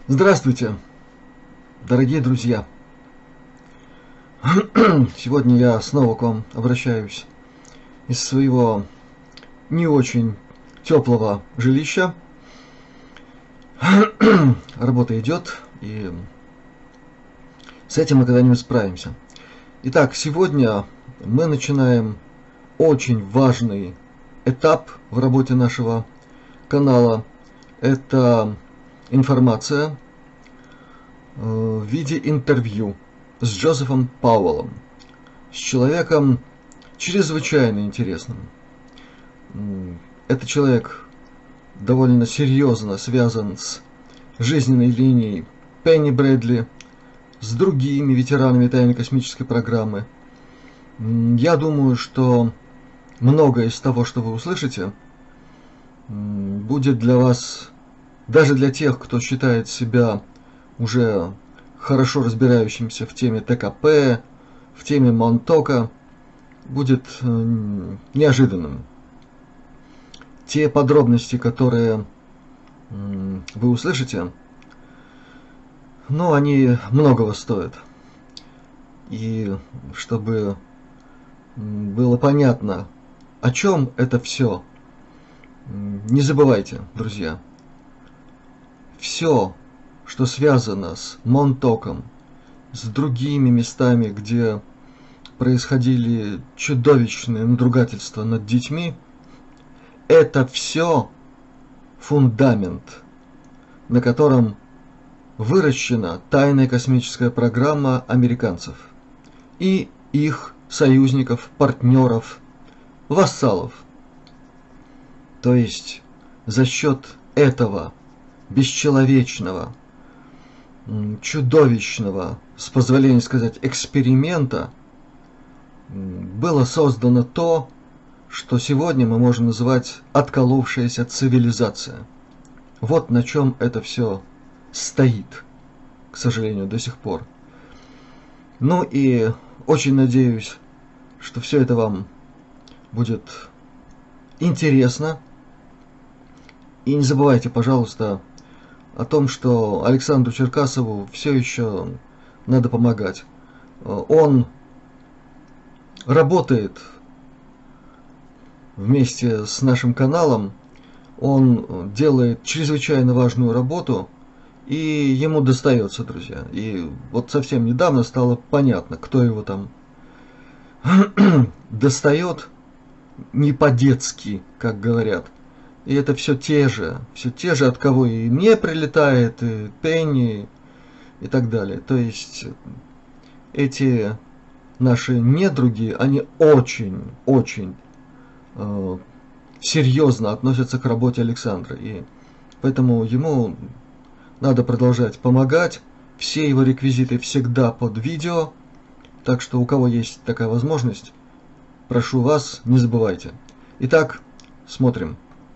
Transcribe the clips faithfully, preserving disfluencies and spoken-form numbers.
Здравствуйте, дорогие друзья! Сегодня я снова к вам обращаюсь из своего не очень теплого жилища. Работа идет, и с этим мы когда-нибудь справимся. Итак, сегодня мы начинаем очень важный этап в работе нашего канала. Это информация в виде интервью с Джозефом Пауэллом, с человеком чрезвычайно интересным. Этот человек довольно серьезно связан с жизненной линией Пенни Брэдли, с другими ветеранами тайной космической программы. Я думаю, что многое из того, что вы услышите, будет для вас, даже для тех, кто считает себя уже хорошо разбирающимся в теме ТКП, в теме Монтока, будет неожиданным. Те подробности, которые вы услышите, ну, они многого стоят. И чтобы было понятно, о чем это все, не забывайте, друзья, все, что связано с Монтоком, с другими местами, где происходили чудовищные надругательства над детьми, это все фундамент, на котором выращена тайная космическая программа американцев и их союзников, партнеров, вассалов. То есть за счет этого бесчеловечного, чудовищного, с позволения сказать, эксперимента было создано то, что сегодня мы можем называть отколовшаяся цивилизация. Вот на чем это все стоит, к сожалению, до сих пор. Ну и очень надеюсь, что все это вам будет интересно. И не забывайте, пожалуйста, о том, что Александру Черкасову все еще надо помогать. Он работает вместе с нашим каналом, он делает чрезвычайно важную работу, и ему достается, друзья. И вот совсем недавно стало понятно, кто его там достает, не по-детски, как говорят. И это все те же, все те же, от кого и мне прилетает, и Пенни, и так далее. То есть эти наши недруги, они очень, очень э, серьезно относятся к работе Александра. И поэтому ему надо продолжать помогать. Все его реквизиты всегда под видео. Так что у кого есть такая возможность, прошу вас, не забывайте. Итак, смотрим.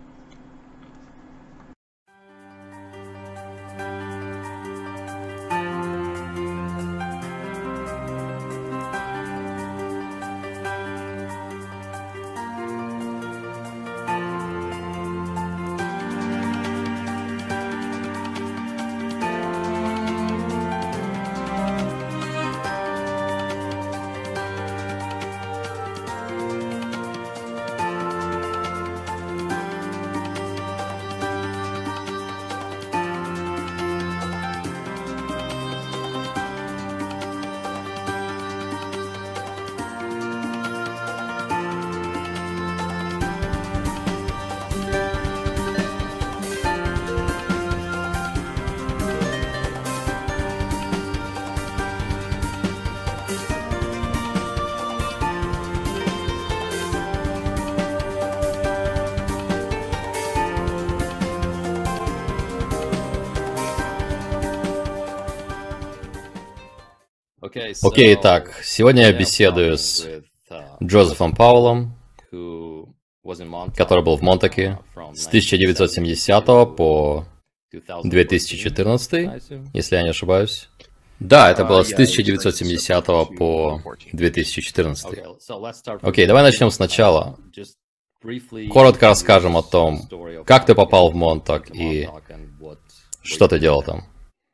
Окей, итак, сегодня я беседую с Джозефом Пауэллом, который был в Монтоке с тысяча девятьсот семидесятого по две тысячи четырнадцатый, если я не ошибаюсь. Да, это было с тысяча девятьсот семидесятого по две тысячи четырнадцатый. Окей, давай начнем сначала. Коротко расскажем о том, как ты попал в Монток и что ты делал там.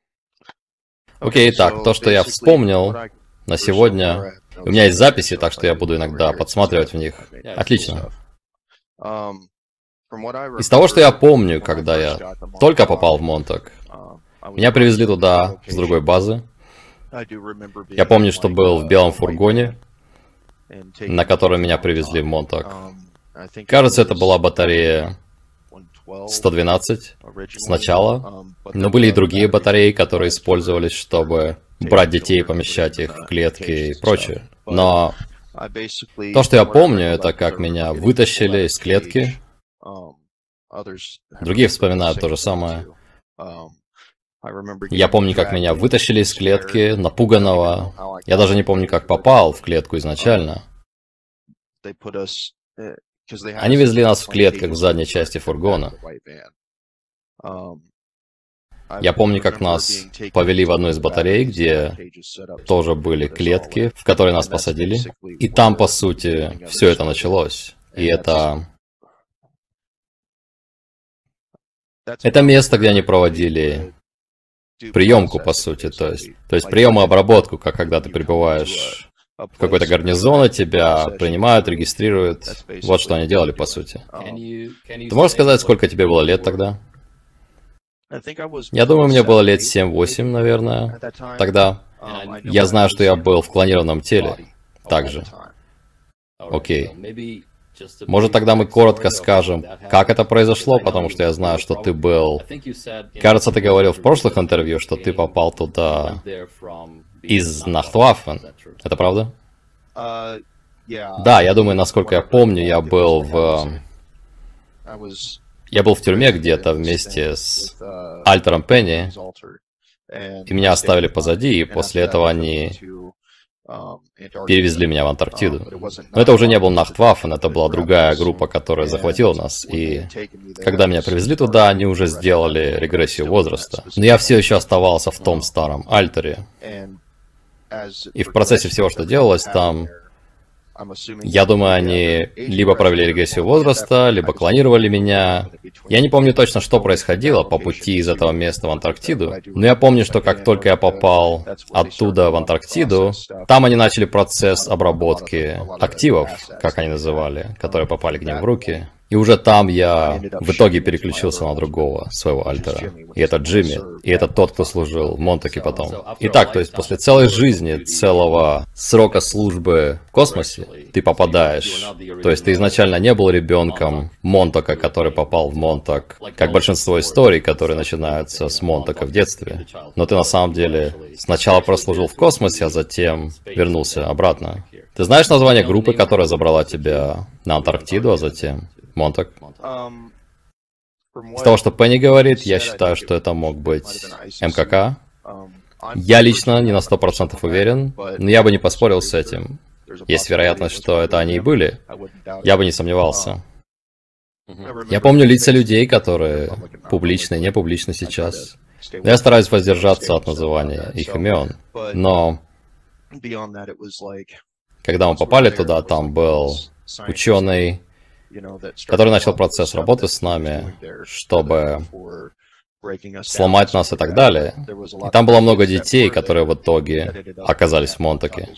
Окей, так, то, что я вспомнил на сегодня, у меня есть записи, так что я буду иногда подсматривать в них. Отлично. Из того, что я помню, когда я только попал в Монтак, меня привезли туда с другой базы. Я помню, что был в белом фургоне, на котором меня привезли в Монтак. Кажется, это была батарея сто двенадцать сначала, но были и другие батареи, которые использовались, чтобы брать детей и помещать их в клетки и прочее. Но то, что я помню, это как меня вытащили из клетки. Другие вспоминают то же самое. Я помню, как меня вытащили из клетки, напуганного. Я даже не помню, как попал в клетку изначально. Они везли нас в клетках в задней части фургона. Я помню, как нас повели в одну из батарей, где тоже были клетки, в которые нас посадили. И там, по сути, все это началось. И это... Это место, где они проводили приемку, по сути. То есть, то есть прием и обработку, как когда ты прибываешь в какой-то гарнизон, и тебя принимают, регистрируют. Вот что они делали, по сути. Ты можешь сказать, сколько тебе было лет тогда? Я думаю, мне было лет семь-восемь, наверное, тогда. Я знаю, что я был в клонированном теле также. Окей. Может, тогда мы коротко скажем, как это произошло, потому что я знаю, что ты был... Кажется, ты говорил в прошлых интервью, что ты попал туда из Нахтваффен. Это правда? Да, я думаю, насколько я помню, я был в... Я был в тюрьме где-то вместе с Альтером Пенни, и меня оставили позади, и после этого они перевезли меня в Антарктиду. Но это уже не был Нахтваффен, это была другая группа, которая захватила нас, и когда меня привезли туда, они уже сделали регрессию возраста. Но я все еще оставался в том старом Альтере. И в процессе всего, что делалось там, я думаю, они либо провели регрессию возраста, либо клонировали меня. Я не помню точно, что происходило по пути из этого места в Антарктиду, но я помню, что как только я попал оттуда в Антарктиду, там они начали процесс обработки активов, как они называли, которые попали к ним в руки. И уже там я в итоге переключился на другого своего Альтера. И это Джимми. И это тот, кто служил в Монтаке потом. Итак, то есть после целой жизни, целого срока службы в космосе, ты попадаешь. То есть ты изначально не был ребенком Монтака, который попал в Монтак, как большинство историй, которые начинаются с Монтака в детстве. Но ты на самом деле сначала прослужил в космосе, а затем вернулся обратно. Ты знаешь название группы, которая забрала тебя на Антарктиду, а затем Монтак? Из того, что Пенни говорит, я считаю, что это мог быть эм ка ка. Я лично не на сто процентов уверен, но я бы не поспорил с этим. Есть вероятность, что это они и были. Я бы не сомневался. Я помню лица людей, которые публичны и не публичны сейчас. Я стараюсь воздержаться от называния их имен. Но когда мы попали туда, там был ученый, который начал процесс работы с нами, чтобы сломать нас и так далее. И там было много детей, которые в итоге оказались в Монтаке.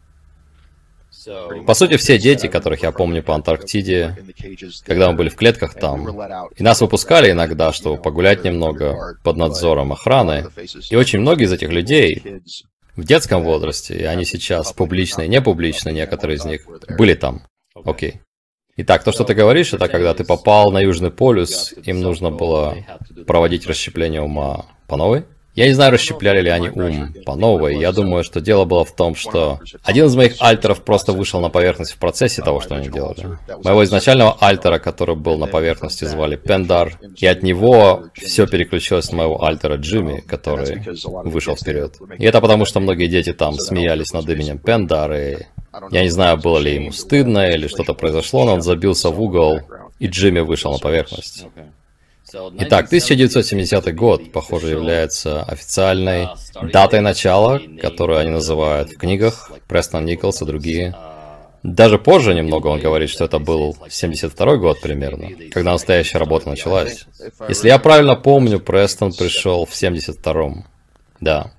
По сути, все дети, которых я помню по Антарктиде, когда мы были в клетках там, и нас выпускали иногда, чтобы погулять немного под надзором охраны. И очень многие из этих людей в детском возрасте, и они сейчас публичные и не публичные, некоторые из них, были там. Окей. Итак, то, что ты говоришь, это когда ты попал на Южный полюс, им нужно было проводить расщепление ума по новой? Я не знаю, расщепляли ли они ум по новой. Я думаю, что дело было в том, что один из моих альтеров просто вышел на поверхность в процессе того, что они делали. Моего изначального альтера, который был на поверхности, звали Пендар, и от него все переключилось на моего альтера Джимми, который вышел вперед. И это потому, что многие дети там смеялись над именем Пендар, и я не знаю, было ли ему стыдно или что-то произошло, но он забился в угол, и Джимми вышел на поверхность. Итак, тысяча девятьсот семидесятый год, похоже, является официальной датой начала, которую они называют в книгах, Престон Николс и другие. Даже позже немного он говорит, что это был семьдесят второй год примерно, когда настоящая работа началась. Если я правильно помню, Престон пришел в семьдесят втором. Да.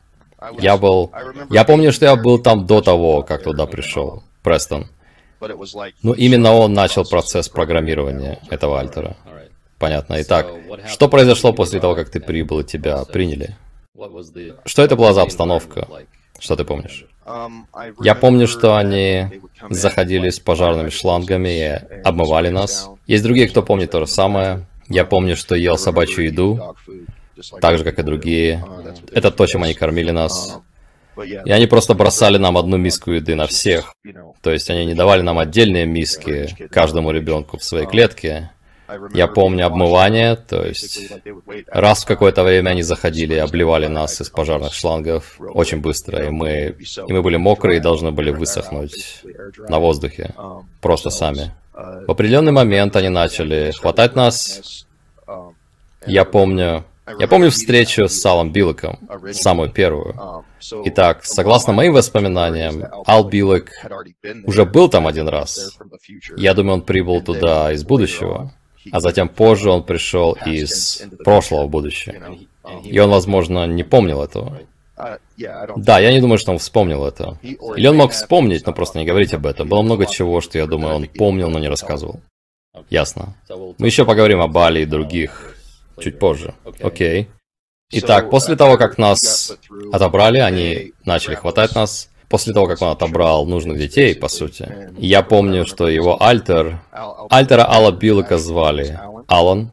Я был... Я помню, что я был там до того, как туда пришел, Престон. Но именно он начал процесс программирования этого альтера. Понятно. Итак, что произошло после того, как ты прибыл и тебя приняли? Что это была за обстановка? Что ты помнишь? Я помню, что они заходили с пожарными шлангами и обмывали нас. Есть другие, кто помнит то же самое. Я помню, что ел собачью еду, так же, как и другие. Это то, чем они кормили нас. И они просто бросали нам одну миску еды на всех. То есть они не давали нам отдельные миски каждому ребенку в своей клетке. Я помню обмывание, то есть раз в какое-то время они заходили и обливали нас из пожарных шлангов очень быстро, и мы, и мы были мокрые и должны были высохнуть на воздухе, просто сами. В определенный момент они начали хватать нас. Я помню... Я помню встречу с Алом Биллеком, самую первую. Итак, согласно моим воспоминаниям, Ал Биллек уже был там один раз. Я думаю, он прибыл туда из будущего. А затем позже он пришел из прошлого в будущее. И он, возможно, не помнил этого. Да, я не думаю, что он вспомнил это. Или он мог вспомнить, но просто не говорить об этом. Было много чего, что, я думаю, он помнил, но не рассказывал. Ясно. Мы еще поговорим об Али и других чуть позже. Окей. Итак, после того, как нас отобрали, они начали хватать нас. После того, как он отобрал нужных детей, по сути. Я помню, что его альтер... Альтера Алла Биллека звали Алан.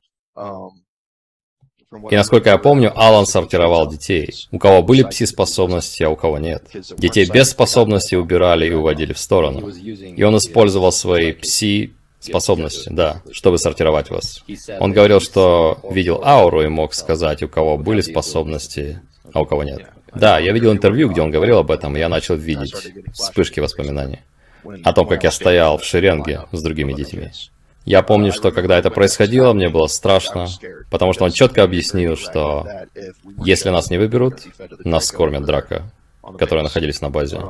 И насколько я помню, Алан сортировал детей. У кого были пси-способности, а у кого нет. Детей без способностей убирали и уводили в сторону. И он использовал свои пси... способности, да, чтобы сортировать вас. Он говорил, что видел ауру и мог сказать, у кого были способности, а у кого нет. Да, я видел интервью, где он говорил об этом, и я начал видеть вспышки воспоминаний о том, как я стоял в шеренге с другими детьми. Я помню, что когда это происходило, мне было страшно, потому что он четко объяснил, что если нас не выберут, нас скормят драка, которые находились на базе.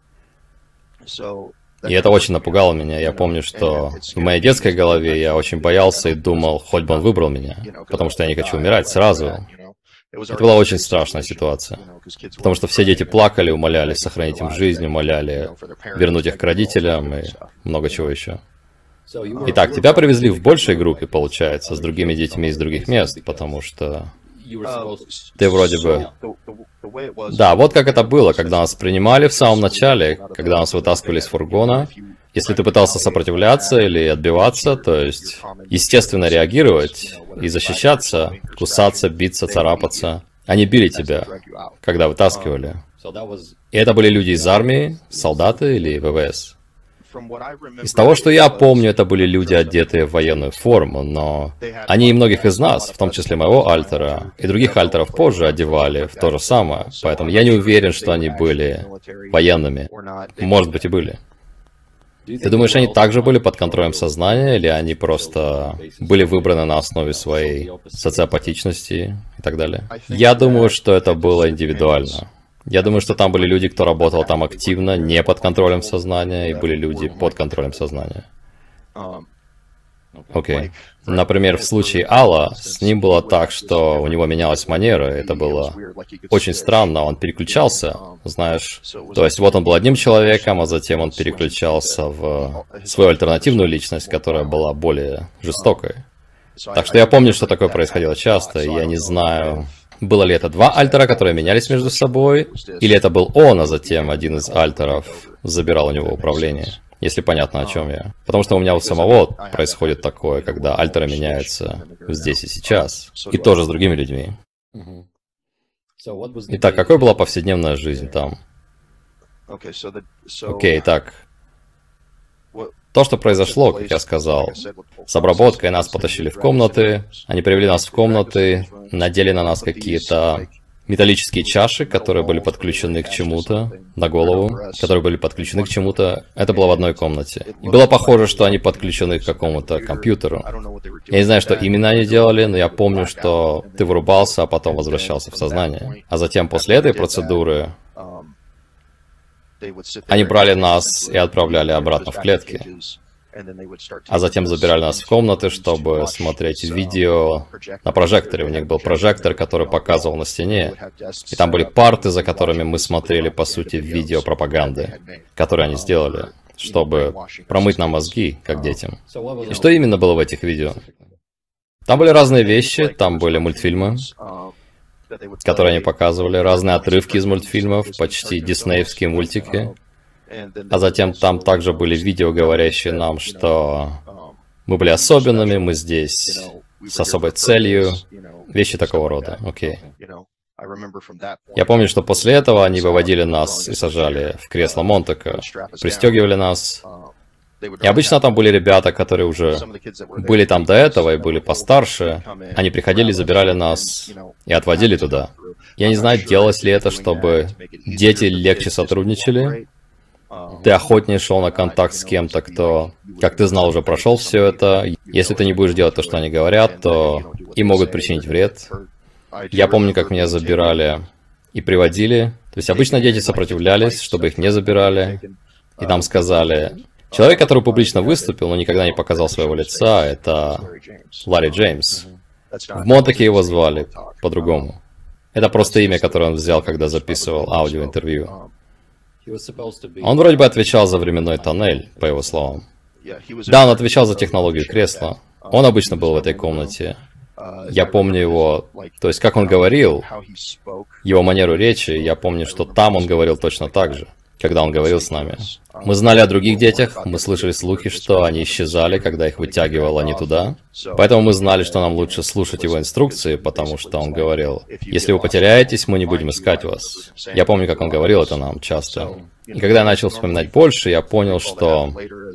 И это очень напугало меня. Я помню, что в моей детской голове я очень боялся и думал, хоть бы он выбрал меня, потому что я не хочу умирать сразу. Это была очень страшная ситуация, потому что все дети плакали, умоляли сохранить им жизнь, умоляли вернуть их к родителям и много чего еще. Итак, тебя привезли в большей группе, получается, с другими детьми из других мест, потому что ты вроде бы... Да, вот как это было, когда нас принимали в самом начале, когда нас вытаскивали из фургона. Если ты пытался сопротивляться или отбиваться, то есть, естественно, реагировать и защищаться, кусаться, биться, царапаться. Они били тебя, когда вытаскивали. И это были люди из армии, солдаты или ВВС? Из того, что я помню, это были люди, одетые в военную форму, но они и многих из нас, в том числе моего альтера, и других альтеров позже одевали в то же самое, поэтому я не уверен, что они были военными. Может быть, и были. Ты думаешь, они также были под контролем сознания, или они просто были выбраны на основе своей социопатичности и так далее? Я думаю, что это было индивидуально. Я думаю, что там были люди, кто работал там активно, не под контролем сознания, и были люди под контролем сознания. Окей. Okay. Например, в случае Алла, с ним было так, что у него менялась манера, это было очень странно, он переключался, знаешь. То есть вот он был одним человеком, а затем он переключался в свою альтернативную личность, которая была более жестокой. Так что я помню, что такое происходило часто, и я не знаю, было ли это два альтера, которые менялись между собой, или это был он, а затем один из альтеров забирал у него управление. Если понятно, о чем я. Потому что у меня у самого происходит такое, когда альтеры меняются здесь и сейчас. И тоже с другими людьми. Итак, какой была повседневная жизнь там? Окей, так. То, что произошло, как я сказал, с обработкой нас потащили в комнаты, они привели нас в комнаты, надели на нас какие-то металлические чаши, которые были подключены к чему-то, на голову, которые были подключены к чему-то. Это было в одной комнате. И было похоже, что они подключены к какому-то компьютеру. Я не знаю, что именно они делали, но я помню, что ты вырубался, а потом возвращался в сознание. А затем после этой процедуры они брали нас и отправляли обратно в клетки. А затем забирали нас в комнаты, чтобы смотреть видео на прожекторе. У них был прожектор, который показывал на стене. И там были парты, за которыми мы смотрели, по сути, видео пропаганды, которые они сделали, чтобы промыть нам мозги, как детям. И что именно было в этих видео? Там были разные вещи, там были мультфильмы, которые они показывали, разные отрывки из мультфильмов, почти диснеевские мультики. А затем там также были видео, говорящие нам, что мы были особенными, мы здесь с особой целью, вещи такого рода. Окей. Я помню, что после этого они выводили нас и сажали в кресло Монтека, пристегивали нас. И обычно там были ребята, которые уже были там до этого и были постарше. Они приходили, забирали нас и отводили туда. Я не знаю, делалось ли это, чтобы дети легче сотрудничали. Ты охотнее шел на контакт с кем-то, кто, как ты знал, уже прошел все это. Если ты не будешь делать то, что они говорят, то им могут причинить вред. Я помню, как меня забирали и приводили. То есть обычно дети сопротивлялись, чтобы их не забирали. И нам сказали... Человек, который публично выступил, но никогда не показал своего лица, это Ларри Джеймс. В Монтеке его звали по-другому. Это просто имя, которое он взял, когда записывал аудиоинтервью. Он вроде бы отвечал за временной тоннель, по его словам. Да, он отвечал за технологию кресла. Он обычно был в этой комнате. Я помню его, то есть как он говорил, его манеру речи, я помню, что там он говорил точно так же, когда он говорил с нами. Мы знали о других детях, мы слышали слухи, что они исчезали, когда их вытягивало не туда. Поэтому мы знали, что нам лучше слушать его инструкции, потому что он говорил, если вы потеряетесь, мы не будем искать вас. Я помню, как он говорил это нам часто. И когда я начал вспоминать больше, я понял, что...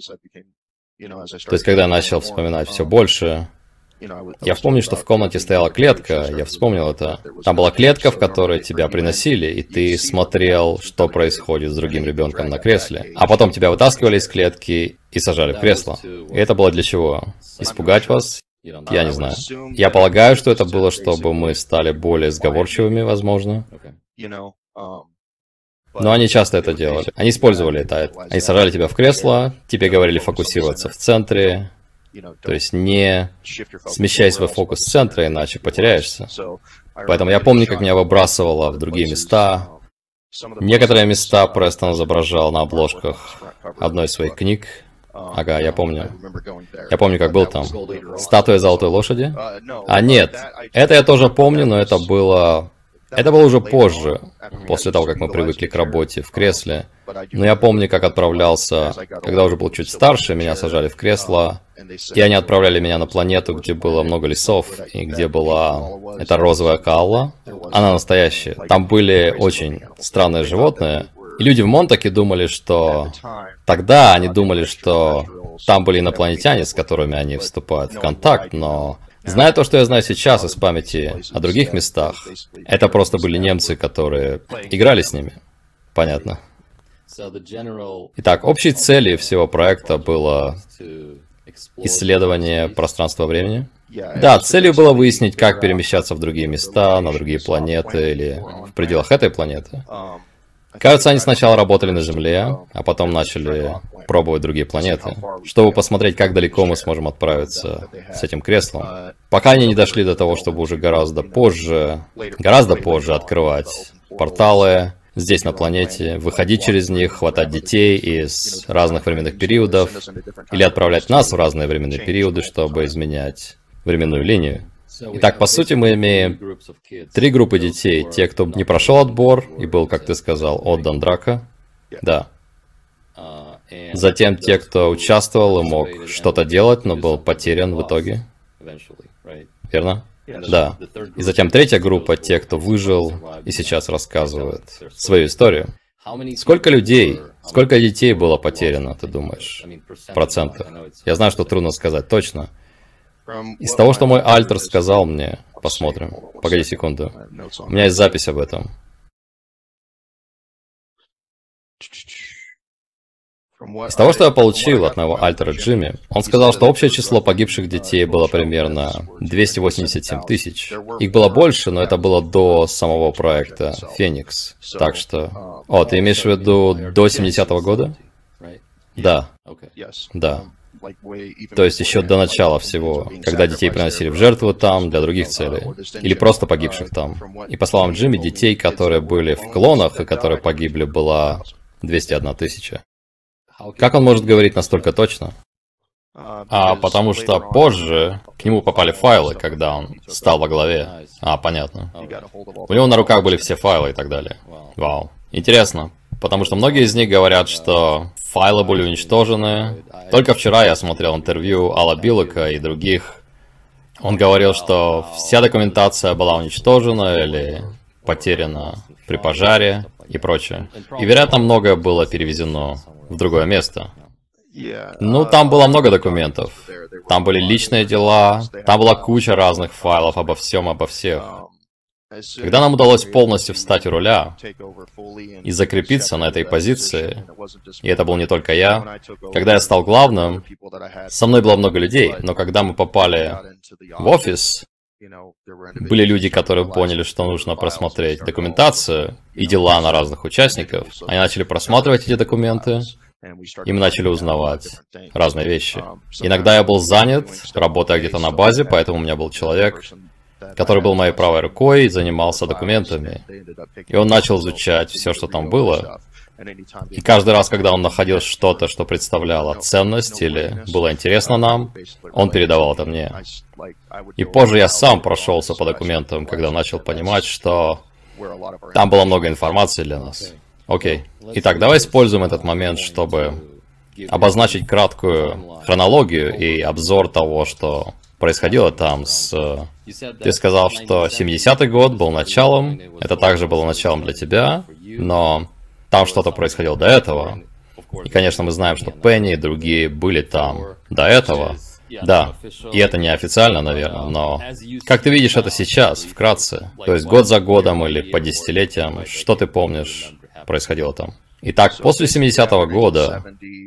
То есть, когда я начал вспоминать все больше... Я помню, что в комнате стояла клетка, я вспомнил это. Там была клетка, в которой тебя приносили, и ты смотрел, что происходит с другим ребенком на кресле. А потом тебя вытаскивали из клетки и сажали в кресло. И это было для чего? Испугать вас? Я не знаю. Я полагаю, что это было, чтобы мы стали более сговорчивыми, возможно. Но они часто это делали. Они использовали это. Они сажали тебя в кресло, тебе говорили фокусироваться в центре. То есть не смещай свой фокус с центра, иначе потеряешься. Поэтому я помню, как меня выбрасывало в другие места. Некоторые места Престон изображал на обложках одной из своих книг. Ага, я помню. Я помню, как был там. Статуя золотой лошади? А нет, это я тоже помню, но это было... Это было уже позже, после того, как мы привыкли к работе в кресле. Но я помню, как отправлялся, когда уже был чуть старше, меня сажали в кресло, и они отправляли меня на планету, где было много лесов, и где была эта розовая каала. Она настоящая. Там были очень странные животные, и люди в Монтеке думали, что... Тогда они думали, что там были инопланетяне, с которыми они вступают в контакт, но... Зная то, что я знаю сейчас из памяти о других местах, это просто были немцы, которые играли с ними. Понятно. Итак, общей целью всего проекта было исследование пространства-времени. Да, целью было выяснить, как перемещаться в другие места, на другие планеты или в пределах этой планеты. Кажется, они сначала работали на Земле, а потом начали пробовать другие планеты, чтобы посмотреть, как далеко мы сможем отправиться с этим креслом. Пока они не дошли до того, чтобы уже гораздо позже, гораздо позже открывать порталы здесь на планете, выходить через них, хватать детей из разных временных периодов, или отправлять нас в разные временные периоды, чтобы изменять временную линию. Итак, по сути, мы имеем три группы детей. Те, кто не прошел отбор и был, как ты сказал, отдан Драко. Да. Затем те, кто участвовал и мог что-то делать, но был потерян в итоге. Верно? Да. И затем третья группа, те, кто выжил и сейчас рассказывает свою историю. Сколько людей, сколько детей было потеряно, ты думаешь, в процентах? Я знаю, что трудно сказать точно. Из того, что мой альтер сказал мне, посмотрим. Погоди секунду. У меня есть запись об этом. Из того, что я получил от моего альтера Джимми, он сказал, что общее число погибших детей было примерно двести восемьдесят семь тысяч. Их было больше, но это было до самого проекта Феникс. Так что... О, ты имеешь в виду до семидесятого года? Да. Да. То есть еще до начала всего, когда детей приносили в жертву там для других целей. Или просто погибших там. И по словам Джимми, детей, которые были в клонах и которые погибли, была двести одна тысяча. Как он может говорить настолько точно? А потому что позже к нему попали файлы, когда он стал во главе. А, понятно. У него на руках были все файлы и так далее. Вау. Интересно, потому что многие из них говорят, что файлы были уничтожены. Только вчера я смотрел интервью Алла Билека и других. Он говорил, что вся документация была уничтожена или потеряна при пожаре и прочее. И, вероятно, многое было перевезено в другое место. Ну, там было много документов. Там были личные дела, там была куча разных файлов обо всем, обо всех. Когда нам удалось полностью встать у руля и закрепиться на этой позиции, и это был не только я, когда я стал главным, со мной было много людей, но когда мы попали в офис, были люди, которые поняли, что нужно просмотреть документацию и дела на разных участников. Они начали просматривать эти документы, и мы начали узнавать разные вещи. Иногда я был занят, работая где-то на базе, поэтому у меня был человек, который был моей правой рукой и занимался документами. И он начал изучать все, что там было. И каждый раз, когда он находил что-то, что представляло ценность или было интересно нам, он передавал это мне. И позже я сам прошелся по документам, когда начал понимать, что там было много информации для нас. Окей. Итак, давай используем этот момент, чтобы обозначить краткую хронологию и обзор того, что происходило там с... Ты сказал, что семидесятый год был началом, это также было началом для тебя, но там что-то происходило до этого. И, конечно, мы знаем, что Пенни и другие были там до этого. Да, и это не официально, наверное, но... Как ты видишь это сейчас, вкратце? То есть год за годом или по десятилетиям, что ты помнишь происходило там? Итак, после семидесятого года...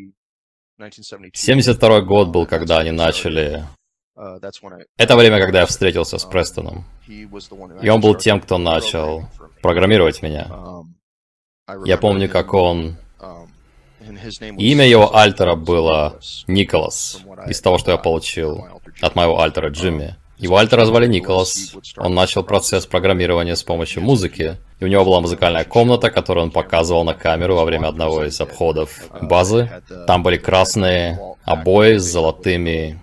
семьдесят второй год был, когда они начали... Это время, когда я встретился с Престоном. И он был тем, кто начал программировать меня. Я помню, как он... Имя его альтера было Николас, из того, что я получил от моего альтера Джимми. Его альтера звали Николас. Он начал процесс программирования с помощью музыки. И у него была музыкальная комната, которую он показывал на камеру во время одного из обходов базы. Там были красные обои с золотыми...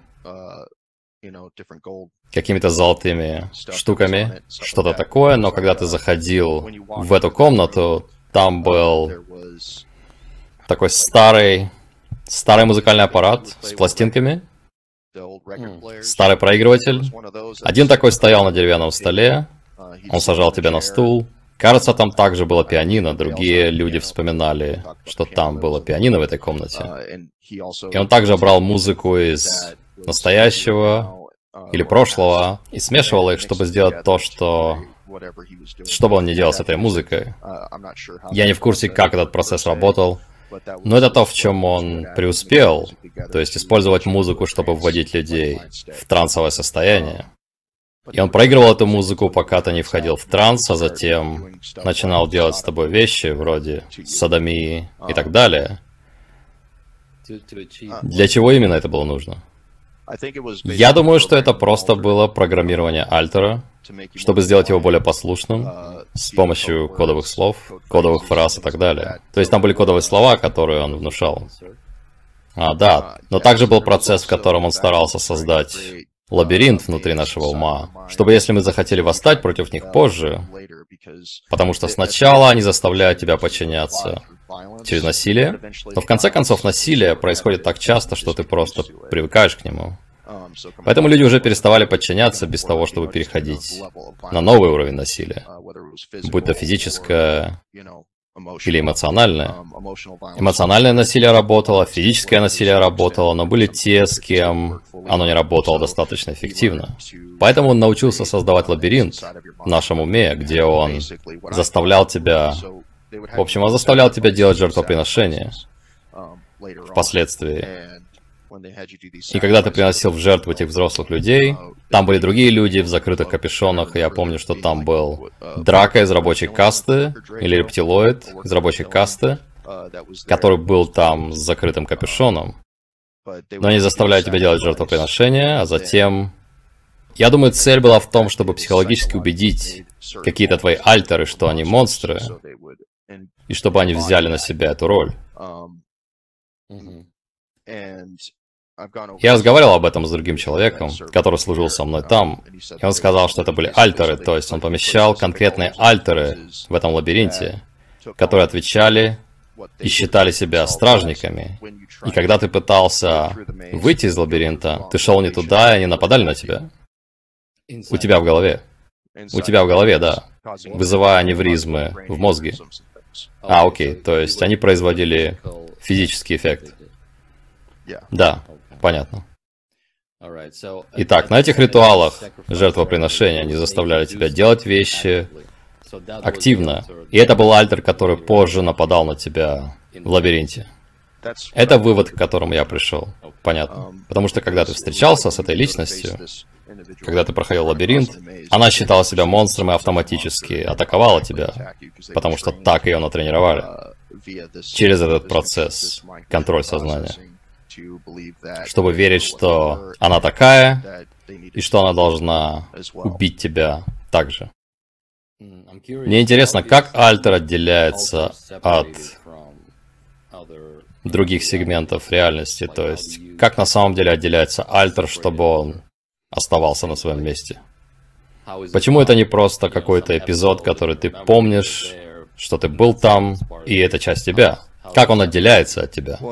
какими-то золотыми штуками, что-то такое, но когда ты заходил в эту комнату, там был такой старый, старый музыкальный аппарат с пластинками, старый проигрыватель. Один такой стоял на деревянном столе, он сажал тебя на стул. Кажется, там также было пианино, другие люди вспоминали, что там было пианино в этой комнате. И он также брал музыку из настоящего или прошлого и смешивал их, чтобы сделать то, что... Что бы он ни делал с этой музыкой. Я не в курсе, как этот процесс работал, но это то, в чем он преуспел. То есть использовать музыку, чтобы вводить людей в трансовое состояние. И он проигрывал эту музыку, пока ты не входил в транс, а затем начинал делать с тобой вещи, вроде содомии и так далее. Для чего именно это было нужно? Я думаю, что это просто было программирование альтера, чтобы сделать его более послушным, с помощью кодовых слов, кодовых фраз и так далее. То есть там были кодовые слова, которые он внушал. А, да, но также был процесс, в котором он старался создать лабиринт внутри нашего ума, чтобы если мы захотели восстать против них позже, потому что сначала они заставляют тебя подчиняться через насилие, но в конце концов насилие происходит так часто, что ты просто привыкаешь к нему. Поэтому люди уже переставали подчиняться без того, чтобы переходить на новый уровень насилия, будь то физическое или эмоциональное. Эмоциональное насилие работало, физическое насилие работало, но были те, с кем оно не работало достаточно эффективно. Поэтому он научился создавать лабиринт в нашем уме, где он заставлял тебя... В общем, он заставлял тебя делать жертвоприношения впоследствии. И когда ты приносил в жертву этих взрослых людей, там были другие люди в закрытых капюшонах, и я помню, что там был Драко из рабочей касты, или рептилоид из рабочей касты, который был там с закрытым капюшоном. Но они заставляют тебя делать жертвоприношения, а затем... Я думаю, цель была в том, чтобы психологически убедить какие-то твои альтеры, что они монстры, и чтобы они взяли на себя эту роль. Я разговаривал об этом с другим человеком, который служил со мной там, и он сказал, что это были альтеры, то есть он помещал конкретные альтеры в этом лабиринте, которые отвечали и считали себя стражниками. И когда ты пытался выйти из лабиринта, ты шел не туда, и они нападали на тебя. У тебя в голове. У тебя в голове, да. Вызывая аневризмы в мозге. А, окей, то есть они производили физический эффект. Да, понятно. Итак, на этих ритуалах жертвоприношения они заставляли тебя делать вещи активно. И это был альтер, который позже нападал на тебя в лабиринте. Это вывод, к которому я пришел. Понятно. Потому что когда ты встречался с этой личностью, когда ты проходил лабиринт, она считала себя монстром и автоматически атаковала тебя, потому что так ее натренировали. Через этот процесс, контроль сознания. Чтобы верить, что она такая, и что она должна убить тебя так же. Мне интересно, как альтер отделяется от других сегментов реальности, то есть, как на самом деле отделяется альтер, чтобы он оставался на своем месте. Почему это не просто какой-то эпизод, который ты помнишь, что ты был там, и это часть тебя? Как он отделяется от тебя?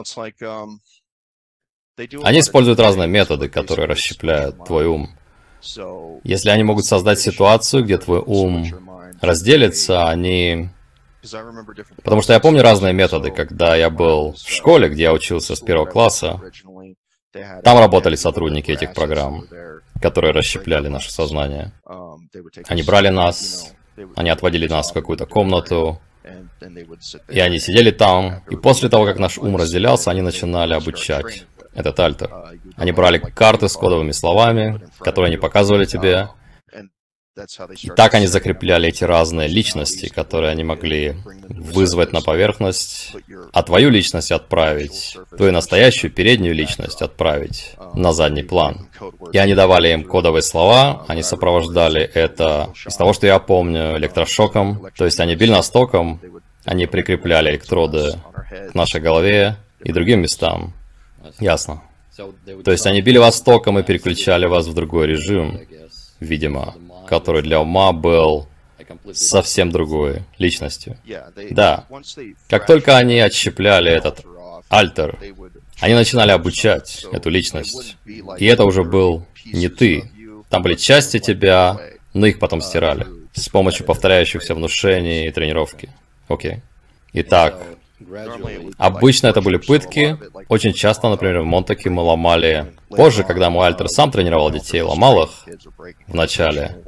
Они используют разные методы, которые расщепляют твой ум. Если они могут создать ситуацию, где твой ум разделится, они... Потому что я помню разные методы, когда я был в школе, где я учился с первого класса. Там работали сотрудники этих программ, которые расщепляли наше сознание. Они брали нас, они отводили нас в какую-то комнату, и они сидели там, и после того, как наш ум разделялся, они начинали обучать этот альтер. Они брали карты с кодовыми словами, которые они показывали тебе, и так они закрепляли эти разные личности, которые они могли вызвать на поверхность, а твою личность отправить, твою настоящую переднюю личность отправить на задний план. И они давали им кодовые слова, они сопровождали это, из того, что я помню, электрошоком, то есть они били нас током, они прикрепляли электроды к нашей голове и другим местам. Ясно. То есть они били вас током и переключали вас в другой режим, видимо, который для ума был совсем другой личностью. Да. Как только они отщепляли этот альтер, они начинали обучать эту личность. И это уже был не ты. Там были части тебя, но их потом стирали. С помощью повторяющихся внушений и тренировки. Окей. Итак, обычно это были пытки. Очень часто, например, в Монтаке мы ломали... Позже, когда мой альтер сам тренировал детей, ломал их в начале.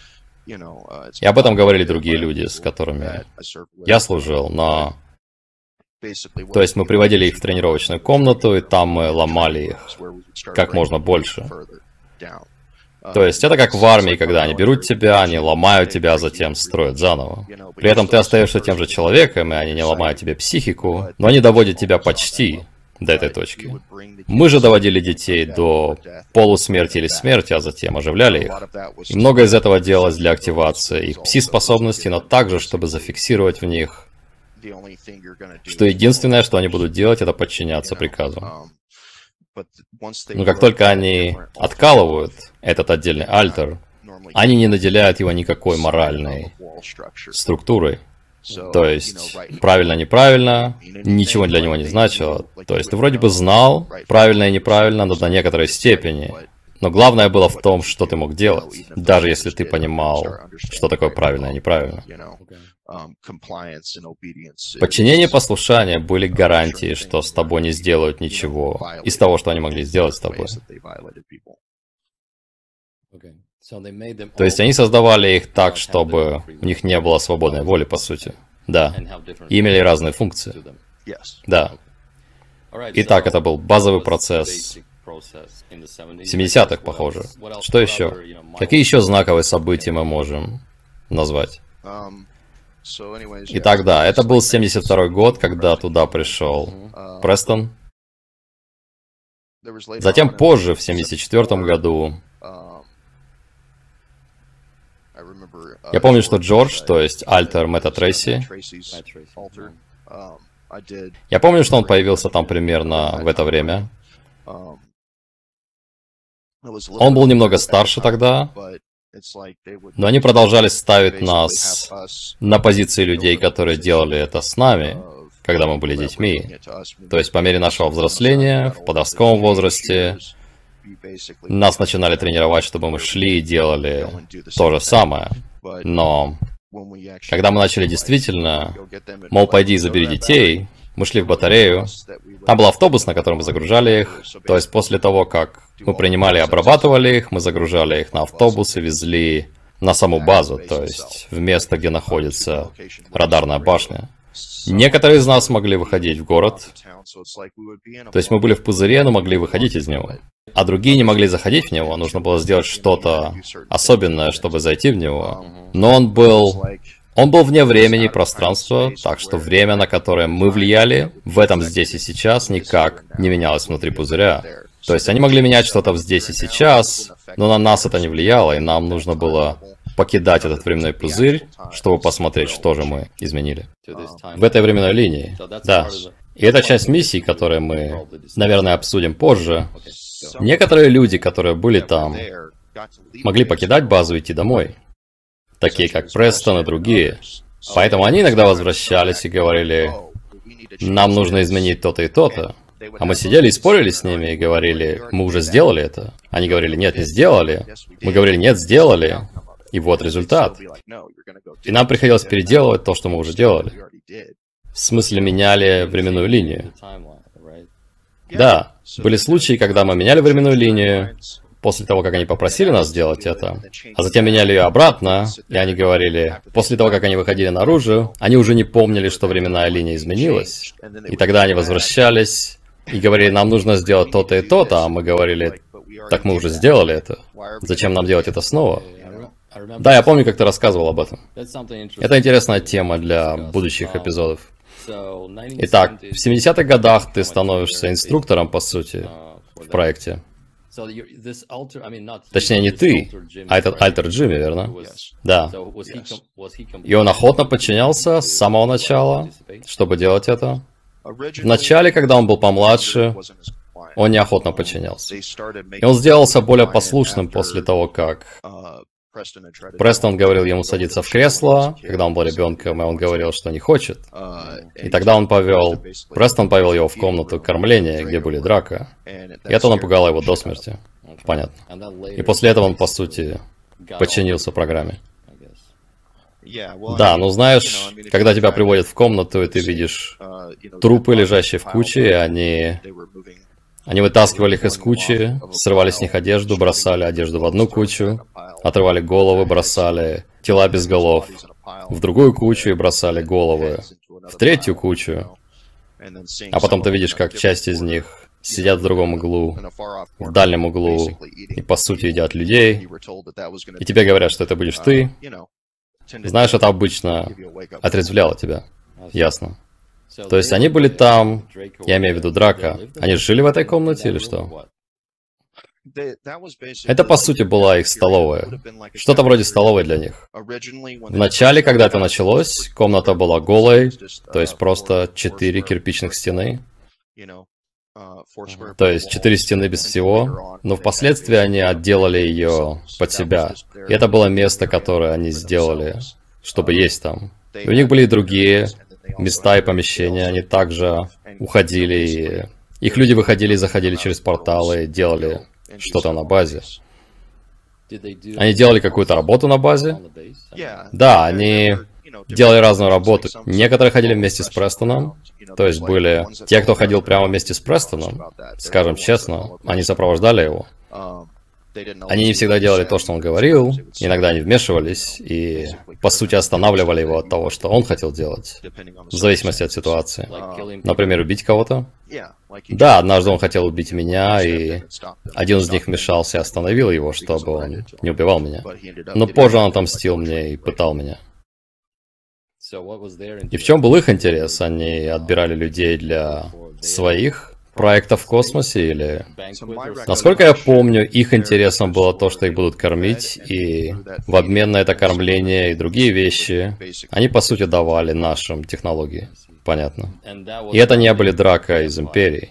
И об этом говорили другие люди, с которыми я служил, но... То есть мы приводили их в тренировочную комнату, и там мы ломали их как можно больше. То есть это как в армии, когда они берут тебя, они ломают тебя, а затем строят заново. При этом ты остаешься тем же человеком, и они не ломают тебе психику, но они доводят тебя почти до этой точки. Мы же доводили детей до полусмерти или смерти, а затем оживляли их. И многое из этого делалось для активации их пси-способностей, но также, чтобы зафиксировать в них, что единственное, что они будут делать, это подчиняться приказам. Но как только они откалывают этот отдельный альтер, они не наделяют его никакой моральной структурой. То есть, правильно-неправильно, ничего для него не значило. То есть, ты вроде бы знал, правильно и неправильно, но до некоторой степени. Но главное было в том, что ты мог делать, даже если ты понимал, что такое правильно и неправильно. Подчинение и послушание были гарантией, что с тобой не сделают ничего из того, что они могли сделать с тобой. То есть они создавали их так, чтобы у них не было свободной воли, по сути. Да. И имели разные функции. Да. Итак, это был базовый процесс в семидесятых, похоже. Что еще? Какие еще знаковые события мы можем назвать? Итак, да, это был семьдесят второй год, когда туда пришел Престон. Затем позже, в семьдесят четвёртом году, я помню, что Джордж, то есть альтер Мэтта Трейси, я помню, что он появился там примерно в это время. Он был немного старше тогда, но они продолжали ставить нас на позиции людей, которые делали это с нами, когда мы были детьми. То есть по мере нашего взросления, в подростковом возрасте, нас начинали тренировать, чтобы мы шли и делали то же самое. Но когда мы начали действительно, мол, пойди и забери детей, мы шли в батарею. Там был автобус, на котором мы загружали их. То есть после того, как мы принимали и обрабатывали их, мы загружали их на автобус и везли на саму базу, то есть в место, где находится радарная башня. Некоторые из нас могли выходить в город, то есть мы были в пузыре, но могли выходить из него. А другие не могли заходить в него, нужно было сделать что-то особенное, чтобы зайти в него. Но он был... Он был вне времени и пространства, так что время, на которое мы влияли, в этом здесь и сейчас никак не менялось внутри пузыря. То есть они могли менять что-то в здесь и сейчас, но на нас это не влияло, и нам нужно было покидать этот временной пузырь, чтобы посмотреть, что же мы изменили. В этой временной линии, да. И это часть миссии, которую мы, наверное, обсудим позже. Некоторые люди, которые были там, могли покидать базу и идти домой. Такие как Престон и другие. Поэтому они иногда возвращались и говорили, нам нужно изменить то-то и то-то. А мы сидели и спорили с ними и говорили, мы уже сделали это. Они говорили, нет, не сделали. Мы говорили, нет, сделали. И вот результат. И нам приходилось переделывать то, что мы уже делали. В смысле, меняли временную линию. Да, были случаи, когда мы меняли временную линию, после того, как они попросили нас сделать это, а затем меняли ее обратно, и они говорили, после того, как они выходили наружу, они уже не помнили, что временная линия изменилась. И тогда они возвращались и говорили, нам нужно сделать то-то и то-то, а мы говорили, так мы уже сделали это. Зачем нам делать это снова? Да, я помню, как ты рассказывал об этом. Это интересная тема для будущих эпизодов. Итак, в семидесятых годах ты становишься инструктором, по сути, в проекте. Точнее, не ты, а этот альтер Джимми, верно? Да. И он охотно подчинялся с самого начала, чтобы делать это. В начале, когда он был помладше, он неохотно подчинялся. И он сделался более послушным после того, как Престон говорил ему садиться в кресло, когда он был ребенком, и он говорил, что не хочет. И тогда он повел... Престон повел его в комнату кормления, где были драка. И это напугало его до смерти. Понятно. И после этого он, по сути, подчинился программе. Да, ну знаешь, когда тебя приводят в комнату, и ты видишь трупы, лежащие в куче, и они... Они вытаскивали их из кучи, срывали с них одежду, бросали одежду в одну кучу, отрывали головы, бросали тела без голов в другую кучу и бросали головы в третью кучу. А потом ты видишь, как часть из них сидят в другом углу, в дальнем углу, и по сути едят людей. И тебе говорят, что это будешь ты. Знаешь, это обычно отрезвляло тебя. Ясно. То есть они были там, я имею в виду Драка. Они жили в этой комнате или что? Это, по сути, была их столовая. Что-то вроде столовой для них. В начале, когда это началось, комната была голой, то есть просто четыре кирпичных стены. То есть четыре стены без всего, но впоследствии они отделали ее под себя. И это было место, которое они сделали, чтобы есть там. И у них были и другие места и помещения, они также уходили, и их люди выходили и заходили через порталы, делали что-то на базе. Они делали какую-то работу на базе? Да, они делали разную работу. Некоторые ходили вместе с Престоном, то есть были те, кто ходил прямо вместе с Престоном, скажем честно, они сопровождали его. Они не всегда делали то, что он говорил, иногда они вмешивались и, по сути, останавливали его от того, что он хотел делать, в зависимости от ситуации. Например, убить кого-то. Да, однажды он хотел убить меня, и один из них вмешался и остановил его, чтобы он не убивал меня. Но позже он отомстил мне и пытал меня. И в чем был их интерес? Они отбирали людей для своих проектов в космосе или... Насколько я помню, их интересом было то, что их будут кормить, и в обмен на это кормление и другие вещи, они по сути давали нашим технологии. Понятно. И это не были Драко из Империи.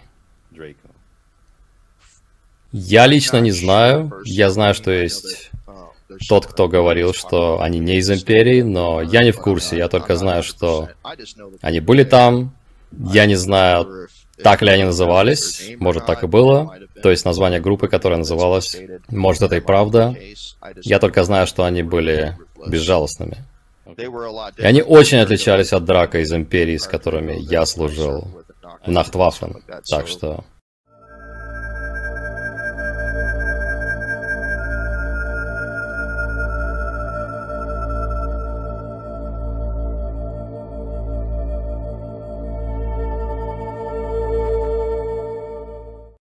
Я лично не знаю. Я знаю, что есть тот, кто говорил, что они не из Империи, но я не в курсе. Я только знаю, что они были там. Я не знаю, так ли они назывались. Может, так и было. То есть название группы, которая называлась. Может, это и правда. Я только знаю, что они были безжалостными. И они очень отличались от Драко из Империи, с которыми я служил в Нахтваффен. Так что...